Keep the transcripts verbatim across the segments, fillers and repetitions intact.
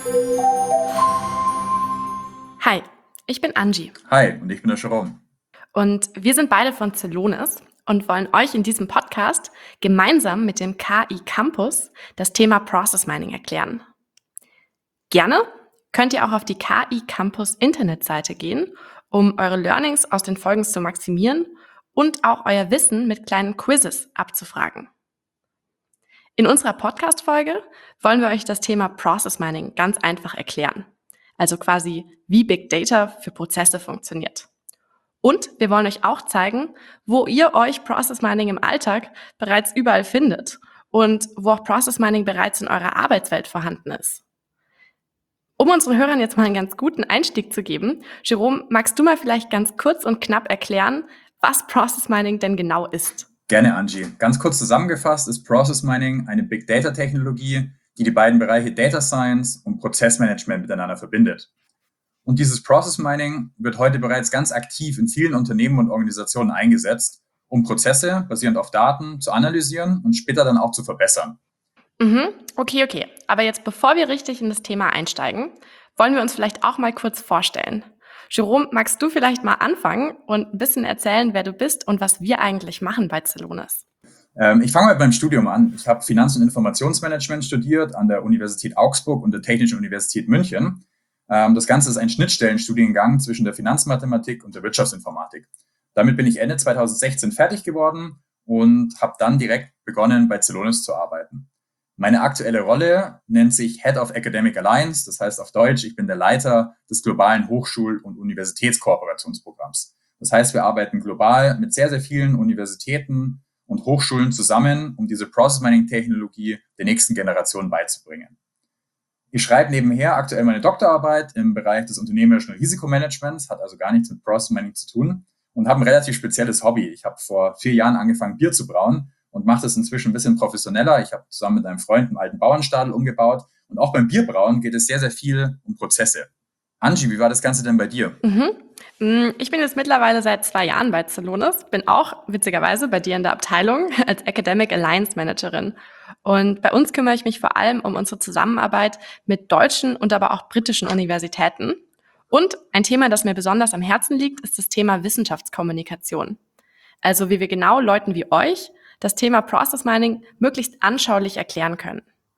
Hi, ich bin Angie Hi, und ich bin der Jerome. und wir sind beide von Celonis und wollen euch in diesem Podcast gemeinsam mit dem K I Campus das Thema Process Mining erklären. Gerne könnt ihr auch auf die K I Campus Internetseite gehen, um eure Learnings aus den Folgen zu maximieren und auch euer Wissen mit kleinen Quizzes abzufragen. In unserer Podcast-Folge wollen wir euch das Thema Process Mining ganz einfach erklären. Also quasi, wie Big Data für Prozesse funktioniert. Und wir wollen euch auch zeigen, wo ihr euch Process Mining im Alltag bereits überall findet und wo auch Process Mining bereits in eurer Arbeitswelt vorhanden ist. Um unseren Hörern jetzt mal einen ganz guten Einstieg zu geben, Jerome, magst du mal vielleicht ganz kurz und knapp erklären, was Process Mining denn genau ist? Gerne, Angie. Ganz kurz zusammengefasst ist Process Mining eine Big Data Technologie, die die beiden Bereiche Data Science und Prozessmanagement miteinander verbindet. Und dieses Process Mining wird heute bereits ganz aktiv in vielen Unternehmen und Organisationen eingesetzt, um Prozesse basierend auf Daten zu analysieren und später dann auch zu verbessern. Mhm, okay, okay. Aber jetzt, bevor wir richtig in das Thema einsteigen, wollen wir uns vielleicht auch mal kurz vorstellen. Jerome, magst du vielleicht mal anfangen und ein bisschen erzählen, wer du bist und was wir eigentlich machen bei Celonis? Ähm, ich fange mal beim Studium an. Ich habe Finanz- und Informationsmanagement studiert an der Universität Augsburg und der Technischen Universität München. Ähm, das Ganze ist ein Schnittstellenstudiengang zwischen der Finanzmathematik und der Wirtschaftsinformatik. Damit bin ich Ende zweitausendsechzehn fertig geworden und habe dann direkt begonnen, bei Celonis zu arbeiten. Meine aktuelle Rolle nennt sich Head of Academic Alliance, das heißt auf Deutsch, ich bin der Leiter des globalen Hochschul- und Universitätskooperationsprogramms. Das heißt, wir arbeiten global mit sehr, sehr vielen Universitäten und Hochschulen zusammen, um diese Process Mining Technologie der nächsten Generation beizubringen. Ich schreibe nebenher aktuell meine Doktorarbeit im Bereich des unternehmerischen Risikomanagements, hat also gar nichts mit Process Mining zu tun und habe ein relativ spezielles Hobby. Ich habe vor vier Jahren angefangen, Bier zu brauen und mache das inzwischen ein bisschen professioneller. Ich habe zusammen mit einem Freund einen alten Bauernstadel umgebaut und auch beim Bierbrauen geht es sehr, sehr viel um Prozesse. Angie, wie war das Ganze denn bei dir? Mhm. Mm, Ich bin jetzt mittlerweile seit zwei Jahren bei Celonis, bin auch witzigerweise bei dir in der Abteilung als Academic Alliance Managerin. Und bei uns kümmere ich mich vor allem um unsere Zusammenarbeit mit deutschen und aber auch britischen Universitäten. Und ein Thema, das mir besonders am Herzen liegt, ist das Thema Wissenschaftskommunikation. Also wie wir genau Leuten wie euch das Thema Process Mining möglichst anschaulich erklären können.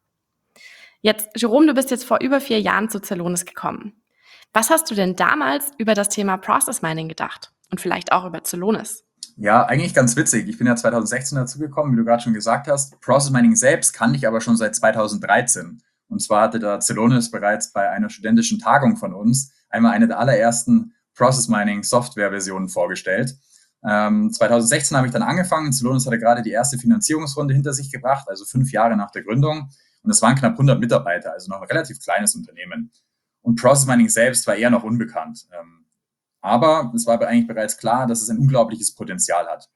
Jetzt, Jerome, du bist jetzt vor über vier Jahren zu Celonis gekommen. Was hast du denn damals über das Thema Process Mining gedacht? Und vielleicht auch über Celonis? Ja, eigentlich ganz witzig. Ich bin ja zweitausendsechzehn dazugekommen, wie du gerade schon gesagt hast. Process Mining selbst kannte ich aber schon seit zweitausenddreizehn. Und zwar hatte da Celonis bereits bei einer studentischen Tagung von uns einmal eine der allerersten Process Mining Software-Versionen vorgestellt. Ähm, zweitausendsechzehn habe ich dann angefangen. Celonis hatte gerade die erste Finanzierungsrunde hinter sich gebracht, also fünf Jahre nach der Gründung. Und es waren knapp hundert Mitarbeiter, also noch ein relativ kleines Unternehmen. Und Process Mining selbst war eher noch unbekannt. Ähm, aber es war aber eigentlich bereits klar, dass es ein unglaubliches Potenzial hat.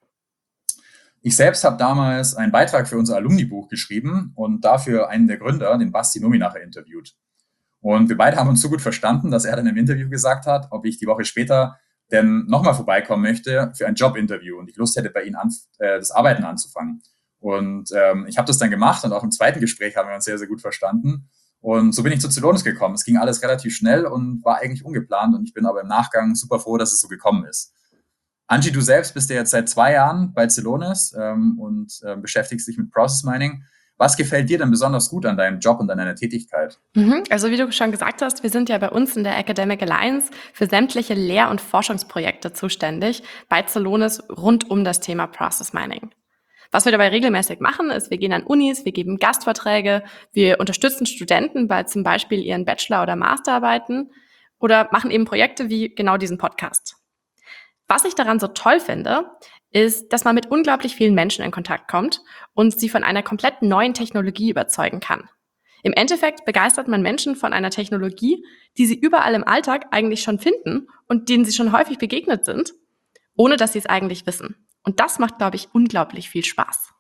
Ich selbst habe damals einen Beitrag für unser Alumni-Buch geschrieben und dafür einen der Gründer, den Basti Nomi, nachher interviewt. Und wir beide haben uns so gut verstanden, dass er dann im Interview gesagt hat, ob ich die Woche später denn nochmal vorbeikommen möchte für ein Jobinterview und ich Lust hätte, bei ihm an, äh, das Arbeiten anzufangen. Und ähm, ich habe das dann gemacht und auch im zweiten Gespräch haben wir uns sehr, sehr gut verstanden. Und so bin ich zu Celonis gekommen. Es ging alles relativ schnell und war eigentlich ungeplant und ich bin aber im Nachgang super froh, dass es so gekommen ist. Angie, du selbst bist ja jetzt seit zwei Jahren bei Celonis ähm, und äh, beschäftigst dich mit Process Mining. Was gefällt dir denn besonders gut an deinem Job und an deiner Tätigkeit? Mhm. Also wie du schon gesagt hast, wir sind ja bei uns in der Academic Alliance für sämtliche Lehr- und Forschungsprojekte zuständig bei Celonis rund um das Thema Process Mining. Was wir dabei regelmäßig machen, ist, wir gehen an Unis, wir geben Gastvorträge, wir unterstützen Studenten bei zum Beispiel ihren Bachelor- oder Masterarbeiten oder machen eben Projekte wie genau diesen Podcast. Was ich daran so toll finde, ist, dass man mit unglaublich vielen Menschen in Kontakt kommt und sie von einer komplett neuen Technologie überzeugen kann. Im Endeffekt begeistert man Menschen von einer Technologie, die sie überall im Alltag eigentlich schon finden und denen sie schon häufig begegnet sind, ohne dass sie es eigentlich wissen. Und das macht, glaube ich, unglaublich viel Spaß.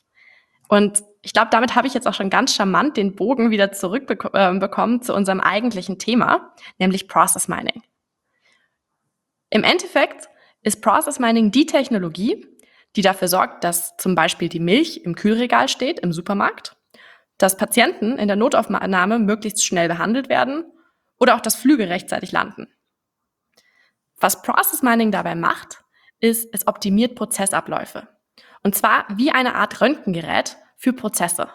Und ich glaube, damit habe ich jetzt auch schon ganz charmant den Bogen wieder zurückbekommen zu unserem eigentlichen Thema, nämlich Process Mining. Im Endeffekt ist Process Mining die Technologie, die dafür sorgt, dass zum Beispiel die Milch im Kühlregal steht im Supermarkt, dass Patienten in der Notaufnahme möglichst schnell behandelt werden oder auch, dass Flüge rechtzeitig landen. Was Process Mining dabei macht, ist, es optimiert Prozessabläufe. Und zwar wie eine Art Röntgengerät für Prozesse.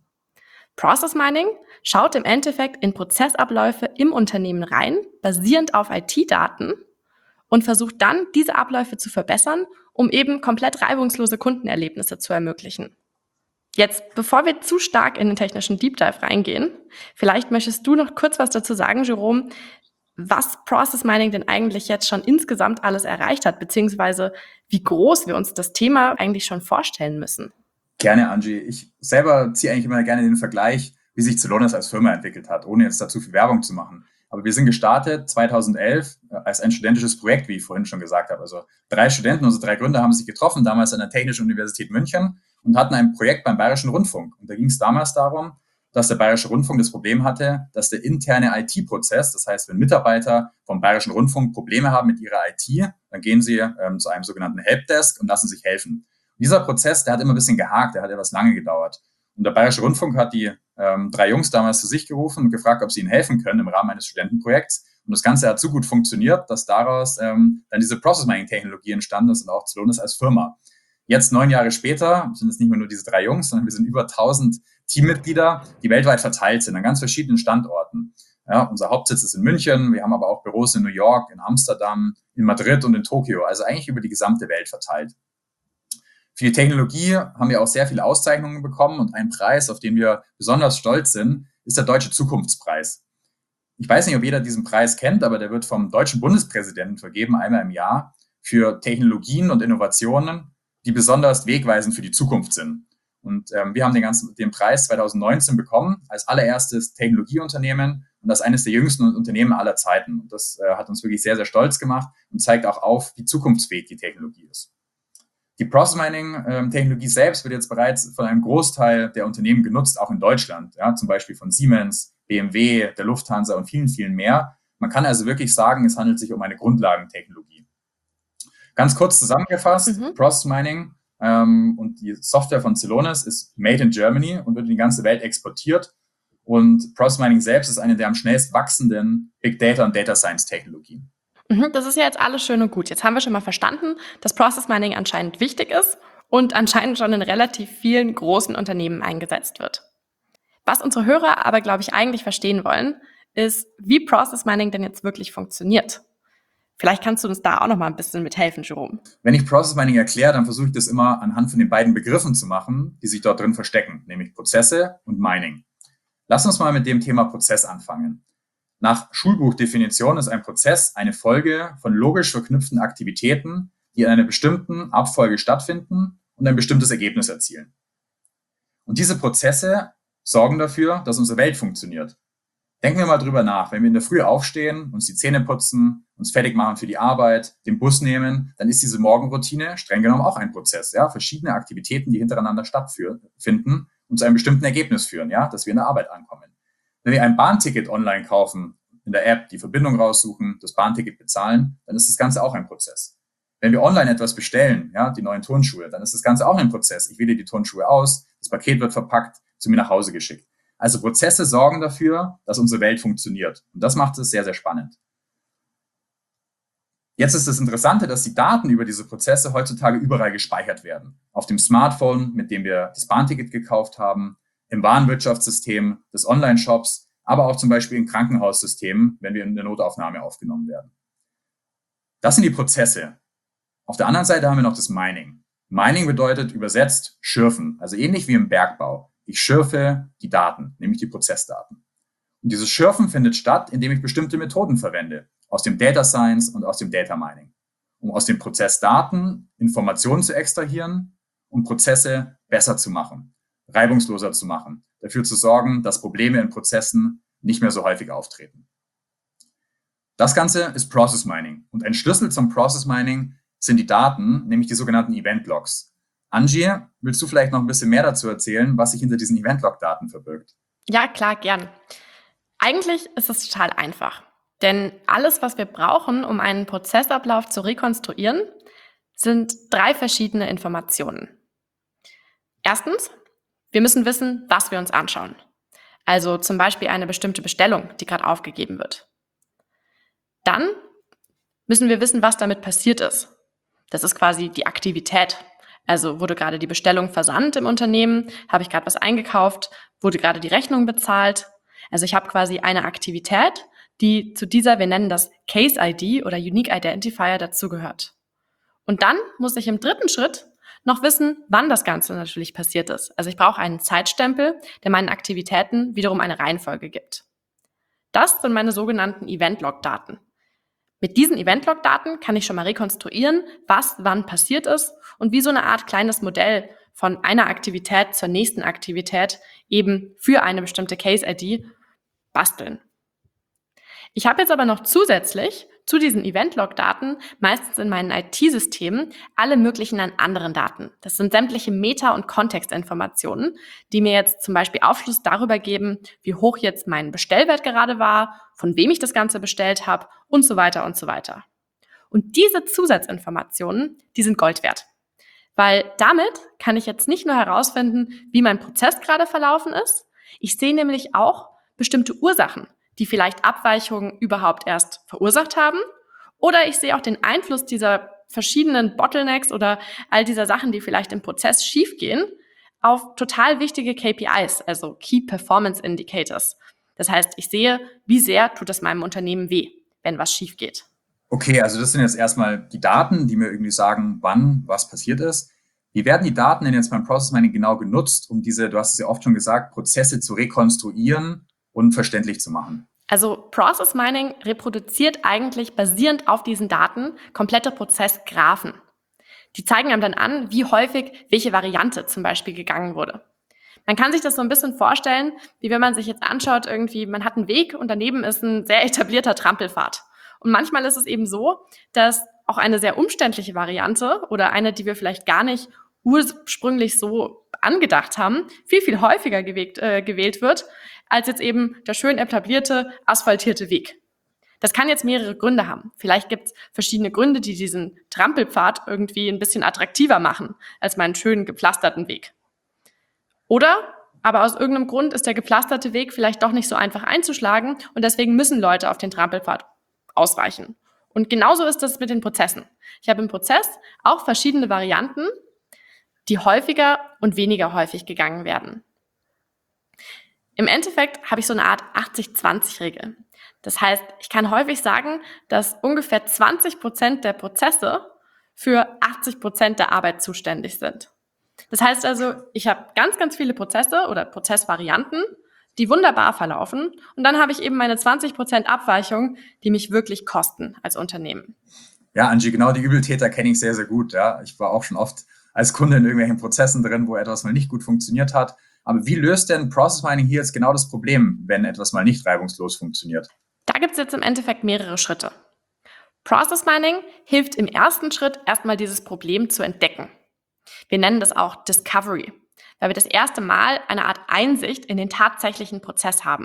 Process Mining schaut im Endeffekt in Prozessabläufe im Unternehmen rein, basierend auf I T-Daten, und versucht dann, diese Abläufe zu verbessern, um eben komplett reibungslose Kundenerlebnisse zu ermöglichen. Jetzt, bevor wir zu stark in den technischen Deep Dive reingehen, vielleicht möchtest du noch kurz was dazu sagen, Jerome, was Process Mining denn eigentlich jetzt schon insgesamt alles erreicht hat, beziehungsweise wie groß wir uns das Thema eigentlich schon vorstellen müssen. Gerne, Angie. Ich selber ziehe eigentlich immer gerne den Vergleich, wie sich Celonis als Firma entwickelt hat, ohne jetzt dazu viel Werbung zu machen. Aber wir sind gestartet zweitausendelf als ein studentisches Projekt, wie ich vorhin schon gesagt habe. Also drei Studenten, unsere drei Gründer haben sich getroffen, damals an der Technischen Universität München und hatten ein Projekt beim Bayerischen Rundfunk. Und da ging es damals darum, dass der Bayerische Rundfunk das Problem hatte, dass der interne I T-Prozess, das heißt, wenn Mitarbeiter vom Bayerischen Rundfunk Probleme haben mit ihrer I T, dann gehen sie ähm, zu einem sogenannten Helpdesk und lassen sich helfen. Dieser Prozess, der hat immer ein bisschen gehakt, der hat etwas lange gedauert. Und der Bayerische Rundfunk hat die ähm, drei Jungs damals zu sich gerufen und gefragt, ob sie ihnen helfen können im Rahmen eines Studentenprojekts. Und das Ganze hat so gut funktioniert, dass daraus ähm, dann diese Process Mining Technologie entstanden ist und auch Celonis als Firma. Jetzt, neun Jahre später, sind es nicht mehr nur diese drei Jungs, sondern wir sind über tausend Teammitglieder, die weltweit verteilt sind an ganz verschiedenen Standorten. Ja, unser Hauptsitz ist in München, wir haben aber auch Büros in New York, in Amsterdam, in Madrid und in Tokio, also eigentlich über die gesamte Welt verteilt. Für die Technologie haben wir auch sehr viele Auszeichnungen bekommen und ein Preis, auf den wir besonders stolz sind, ist der Deutsche Zukunftspreis. Ich weiß nicht, ob jeder diesen Preis kennt, aber der wird vom deutschen Bundespräsidenten vergeben, einmal im Jahr, für Technologien und Innovationen, die besonders wegweisend für die Zukunft sind. Und ähm, wir haben den ganzen den Preis zweitausendneunzehn bekommen als allererstes Technologieunternehmen und das eines der jüngsten Unternehmen aller Zeiten. Und das äh, hat uns wirklich sehr, sehr stolz gemacht und zeigt auch auf, wie zukunftsfähig die Technologie ist. Die Process Mining ähm, Technologie selbst wird jetzt bereits von einem Großteil der Unternehmen genutzt, auch in Deutschland, ja, zum Beispiel von Siemens, B M W, der Lufthansa und vielen, vielen mehr. Man kann also wirklich sagen, es handelt sich um eine Grundlagentechnologie. Ganz kurz zusammengefasst, mhm. Process Mining ähm, und die Software von Celonis ist made in Germany und wird in die ganze Welt exportiert. Und Process Mining selbst ist eine der am schnellst wachsenden Big Data und Data Science Technologien. Das ist ja jetzt alles schön und gut. Jetzt haben wir schon mal verstanden, dass Process Mining anscheinend wichtig ist und anscheinend schon in relativ vielen großen Unternehmen eingesetzt wird. Was unsere Hörer aber, glaube ich, eigentlich verstehen wollen, ist, wie Process Mining denn jetzt wirklich funktioniert. Vielleicht kannst du uns da auch noch mal ein bisschen mithelfen, Jerome. Wenn ich Process Mining erkläre, dann versuche ich das immer anhand von den beiden Begriffen zu machen, die sich dort drin verstecken, nämlich Prozesse und Mining. Lass uns mal mit dem Thema Prozess anfangen. Nach Schulbuchdefinition ist ein Prozess eine Folge von logisch verknüpften Aktivitäten, die in einer bestimmten Abfolge stattfinden und ein bestimmtes Ergebnis erzielen. Und diese Prozesse sorgen dafür, dass unsere Welt funktioniert. Denken wir mal drüber nach. Wenn wir in der Früh aufstehen, uns die Zähne putzen, uns fertig machen für die Arbeit, den Bus nehmen, dann ist diese Morgenroutine streng genommen auch ein Prozess. Ja? Verschiedene Aktivitäten, die hintereinander stattfinden und zu einem bestimmten Ergebnis führen, ja? Dass wir in der Arbeit ankommen. Wenn wir ein Bahnticket online kaufen, in der App die Verbindung raussuchen, das Bahnticket bezahlen, dann ist das Ganze auch ein Prozess. Wenn wir online etwas bestellen, ja, die neuen Turnschuhe, dann ist das Ganze auch ein Prozess. Ich wähle die Turnschuhe aus, das Paket wird verpackt, zu mir nach Hause geschickt. Also Prozesse sorgen dafür, dass unsere Welt funktioniert. Und das macht es sehr, sehr spannend. Jetzt ist das Interessante, dass die Daten über diese Prozesse heutzutage überall gespeichert werden. Auf dem Smartphone, mit dem wir das Bahnticket gekauft haben, im Warenwirtschaftssystem des Online-Shops, aber auch zum Beispiel in Krankenhaussystemen, wenn wir in der Notaufnahme aufgenommen werden. Das sind die Prozesse. Auf der anderen Seite haben wir noch das Mining. Mining bedeutet übersetzt schürfen, also ähnlich wie im Bergbau. Ich schürfe die Daten, nämlich die Prozessdaten. Und dieses Schürfen findet statt, indem ich bestimmte Methoden verwende, aus dem Data Science und aus dem Data Mining, um aus den Prozessdaten Informationen zu extrahieren und Prozesse besser zu machen, reibungsloser zu machen, dafür zu sorgen, dass Probleme in Prozessen nicht mehr so häufig auftreten. Das Ganze ist Process Mining und ein Schlüssel zum Process Mining sind die Daten, nämlich die sogenannten Event Logs. Angie, willst du vielleicht noch ein bisschen mehr dazu erzählen, was sich hinter diesen Event Log Daten verbirgt? Ja, klar, gern. Eigentlich ist es total einfach, denn alles, was wir brauchen, um einen Prozessablauf zu rekonstruieren, sind drei verschiedene Informationen. Erstens, Wir müssen wissen, was wir uns anschauen. Also zum Beispiel eine bestimmte Bestellung, die gerade aufgegeben wird. Dann müssen wir wissen, was damit passiert ist. Das ist quasi die Aktivität. Also wurde gerade die Bestellung versandt im Unternehmen, habe ich gerade was eingekauft, wurde gerade die Rechnung bezahlt. Also ich habe quasi eine Aktivität, die zu dieser, wir nennen das Case I D oder Unique Identifier dazugehört. Und dann muss ich im dritten Schritt noch wissen, wann das Ganze natürlich passiert ist. Also ich brauche einen Zeitstempel, der meinen Aktivitäten wiederum eine Reihenfolge gibt. Das sind meine sogenannten Event-Log-Daten. Mit diesen Event-Log-Daten kann ich schon mal rekonstruieren, was wann passiert ist und wie so eine Art kleines Modell von einer Aktivität zur nächsten Aktivität eben für eine bestimmte Case-I D basteln. Ich habe jetzt aber noch zusätzlich zu diesen Event-Log-Daten meistens in meinen I T-Systemen alle möglichen an anderen Daten. Das sind sämtliche Meta- und Kontextinformationen, die mir jetzt zum Beispiel Aufschluss darüber geben, wie hoch jetzt mein Bestellwert gerade war, von wem ich das Ganze bestellt habe und so weiter und so weiter. Und diese Zusatzinformationen, die sind Gold wert. Weil damit kann ich jetzt nicht nur herausfinden, wie mein Prozess gerade verlaufen ist, ich sehe nämlich auch bestimmte Ursachen, die vielleicht Abweichungen überhaupt erst verursacht haben. Oder ich sehe auch den Einfluss dieser verschiedenen Bottlenecks oder all dieser Sachen, die vielleicht im Prozess schiefgehen, auf total wichtige K P Is, also Key Performance Indicators. Das heißt, ich sehe, wie sehr tut es meinem Unternehmen weh, wenn was schief geht. Okay, also das sind jetzt erstmal die Daten, die mir irgendwie sagen, wann was passiert ist. Wie werden die Daten denn jetzt beim Process Mining genau genutzt, um diese, du hast es ja oft schon gesagt, Prozesse zu rekonstruieren und verständlich zu machen? Also Process Mining reproduziert eigentlich basierend auf diesen Daten komplette Prozessgraphen. Die zeigen einem dann an, wie häufig welche Variante zum Beispiel gegangen wurde. Man kann sich das so ein bisschen vorstellen, wie wenn man sich jetzt anschaut, irgendwie, man hat einen Weg und daneben ist ein sehr etablierter Trampelpfad. Und manchmal ist es eben so, dass auch eine sehr umständliche Variante oder eine, die wir vielleicht gar nicht ursprünglich so angedacht haben, viel, viel häufiger gewählt, äh, gewählt wird, als jetzt eben der schön etablierte, asphaltierte Weg. Das kann jetzt mehrere Gründe haben. Vielleicht gibt es verschiedene Gründe, die diesen Trampelpfad irgendwie ein bisschen attraktiver machen als meinen schönen gepflasterten Weg. Oder aber aus irgendeinem Grund ist der gepflasterte Weg vielleicht doch nicht so einfach einzuschlagen und deswegen müssen Leute auf den Trampelpfad ausweichen. Und genauso ist das mit den Prozessen. Ich habe im Prozess auch verschiedene Varianten, die häufiger und weniger häufig gegangen werden. Im Endeffekt habe ich so eine Art achtzig zwanzig Regel. Das heißt, ich kann häufig sagen, dass ungefähr zwanzig Prozent der Prozesse für achtzig Prozent der Arbeit zuständig sind. Das heißt also, ich habe ganz, ganz viele Prozesse oder Prozessvarianten, die wunderbar verlaufen. Und dann habe ich eben meine zwanzig Prozent Abweichung, die mich wirklich kosten als Unternehmen. Ja, Angie, genau die Übeltäter kenne ich sehr, sehr gut. Ja, ich war auch schon oft als Kunde in irgendwelchen Prozessen drin, wo etwas mal nicht gut funktioniert hat. Aber wie löst denn Process Mining hier jetzt genau das Problem, wenn etwas mal nicht reibungslos funktioniert? Da gibt es jetzt im Endeffekt mehrere Schritte. Process Mining hilft im ersten Schritt erstmal dieses Problem zu entdecken. Wir nennen das auch Discovery, weil wir das erste Mal eine Art Einsicht in den tatsächlichen Prozess haben.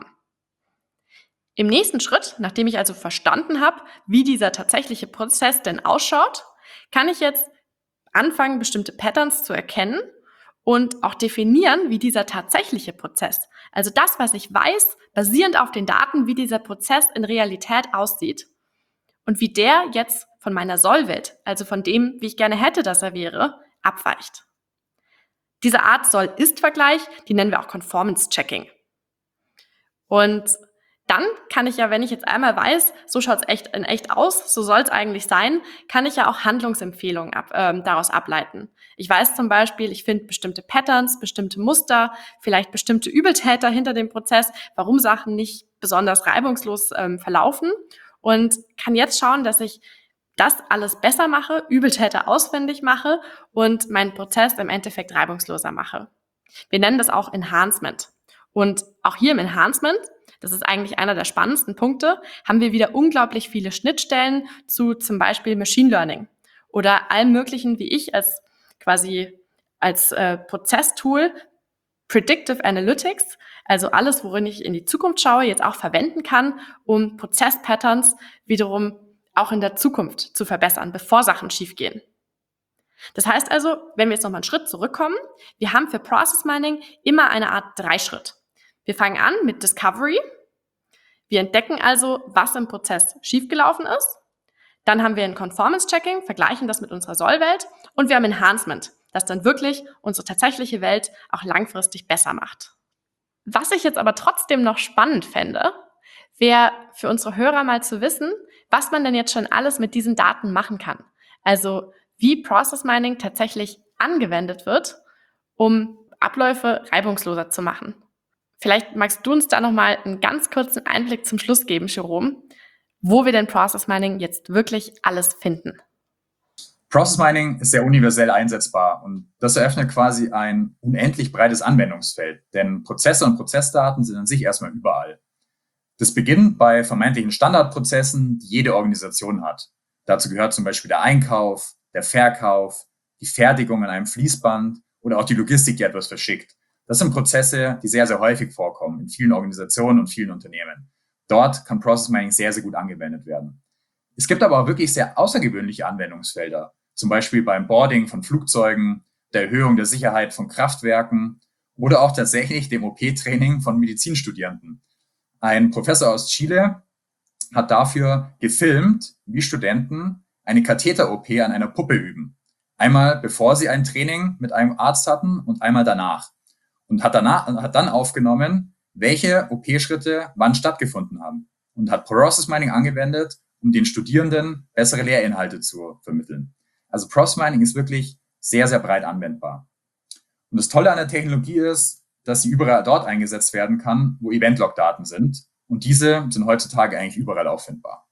Im nächsten Schritt, nachdem ich also verstanden habe, wie dieser tatsächliche Prozess denn ausschaut, kann ich jetzt anfangen, bestimmte Patterns zu erkennen und auch definieren, wie dieser tatsächliche Prozess, also das, was ich weiß, basierend auf den Daten, wie dieser Prozess in Realität aussieht und wie der jetzt von meiner Soll-Welt, also von dem, wie ich gerne hätte, dass er wäre, abweicht. Diese Art Soll-Ist-Vergleich, die nennen wir auch Conformance-Checking. Und dann kann ich ja, wenn ich jetzt einmal weiß, so schaut es echt in echt aus, so soll es eigentlich sein, kann ich ja auch Handlungsempfehlungen ab, äh, daraus ableiten. Ich weiß zum Beispiel, ich finde bestimmte Patterns, bestimmte Muster, vielleicht bestimmte Übeltäter hinter dem Prozess, warum Sachen nicht besonders reibungslos ähm, verlaufen und kann jetzt schauen, dass ich das alles besser mache, Übeltäter auswendig mache und meinen Prozess im Endeffekt reibungsloser mache. Wir nennen das auch Enhancement. Und auch hier im Enhancement, das ist eigentlich einer der spannendsten Punkte, haben wir wieder unglaublich viele Schnittstellen zu zum Beispiel Machine Learning oder allem Möglichen, wie ich als quasi als äh, Prozesstool Predictive Analytics, also alles, worin ich in die Zukunft schaue, jetzt auch verwenden kann, um Prozesspatterns wiederum auch in der Zukunft zu verbessern, bevor Sachen schiefgehen. Das heißt also, wenn wir jetzt nochmal einen Schritt zurückkommen, wir haben für Process Mining immer eine Art Dreischritt. Wir fangen an mit Discovery. Wir entdecken also, was im Prozess schiefgelaufen ist. Dann haben wir ein Conformance-Checking, vergleichen das mit unserer Soll-Welt. Und wir haben Enhancement, das dann wirklich unsere tatsächliche Welt auch langfristig besser macht. Was ich jetzt aber trotzdem noch spannend fände, wäre für unsere Hörer mal zu wissen, was man denn jetzt schon alles mit diesen Daten machen kann. Also wie Process Mining tatsächlich angewendet wird, um Abläufe reibungsloser zu machen. Vielleicht magst du uns da nochmal einen ganz kurzen Einblick zum Schluss geben, Jerome, wo wir denn Process Mining jetzt wirklich alles finden. Process Mining ist sehr universell einsetzbar und das eröffnet quasi ein unendlich breites Anwendungsfeld, denn Prozesse und Prozessdaten sind an sich erstmal überall. Das beginnt bei vermeintlichen Standardprozessen, die jede Organisation hat. Dazu gehört zum Beispiel der Einkauf, der Verkauf, die Fertigung an einem Fließband oder auch die Logistik, die etwas verschickt. Das sind Prozesse, die sehr, sehr häufig vorkommen in vielen Organisationen und vielen Unternehmen. Dort kann Process Mining sehr, sehr gut angewendet werden. Es gibt aber auch wirklich sehr außergewöhnliche Anwendungsfelder, zum Beispiel beim Boarding von Flugzeugen, der Erhöhung der Sicherheit von Kraftwerken oder auch tatsächlich dem O P-Training von Medizinstudierenden. Ein Professor aus Chile hat dafür gefilmt, wie Studenten eine Katheter-O P an einer Puppe üben. Einmal bevor sie ein Training mit einem Arzt hatten und einmal danach. Und hat, danach, hat dann aufgenommen, welche O P-Schritte wann stattgefunden haben. Und hat Process Mining angewendet, um den Studierenden bessere Lehrinhalte zu vermitteln. Also Process Mining ist wirklich sehr, sehr breit anwendbar. Und das Tolle an der Technologie ist, dass sie überall dort eingesetzt werden kann, wo Event-Log-Daten sind. Und diese sind heutzutage eigentlich überall auffindbar.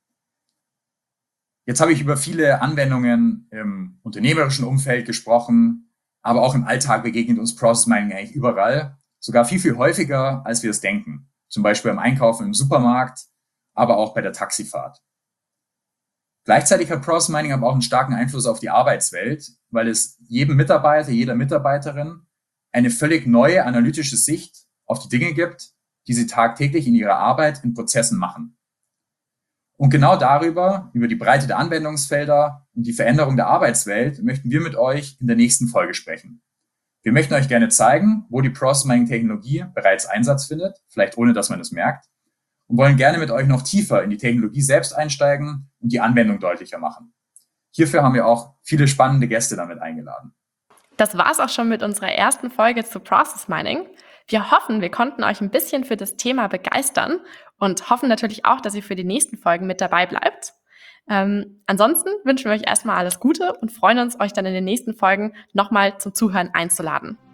Jetzt habe ich über viele Anwendungen im unternehmerischen Umfeld gesprochen, aber auch im Alltag begegnet uns Process Mining eigentlich überall, sogar viel, viel häufiger, als wir es denken. Zum Beispiel beim Einkaufen im Supermarkt, aber auch bei der Taxifahrt. Gleichzeitig hat Process Mining aber auch einen starken Einfluss auf die Arbeitswelt, weil es jedem Mitarbeiter, jeder Mitarbeiterin eine völlig neue analytische Sicht auf die Dinge gibt, die sie tagtäglich in ihrer Arbeit in Prozessen machen. Und genau darüber, über die Breite der Anwendungsfelder und die Veränderung der Arbeitswelt, möchten wir mit euch in der nächsten Folge sprechen. Wir möchten euch gerne zeigen, wo die Process Mining Technologie bereits Einsatz findet, vielleicht ohne dass man es merkt, und wollen gerne mit euch noch tiefer in die Technologie selbst einsteigen und die Anwendung deutlicher machen. Hierfür haben wir auch viele spannende Gäste damit eingeladen. Das war's auch schon mit unserer ersten Folge zu Process Mining. Wir hoffen, wir konnten euch ein bisschen für das Thema begeistern und hoffen natürlich auch, dass ihr für die nächsten Folgen mit dabei bleibt. Ähm, ansonsten wünschen wir euch erstmal alles Gute und freuen uns, euch dann in den nächsten Folgen nochmal zum Zuhören einzuladen.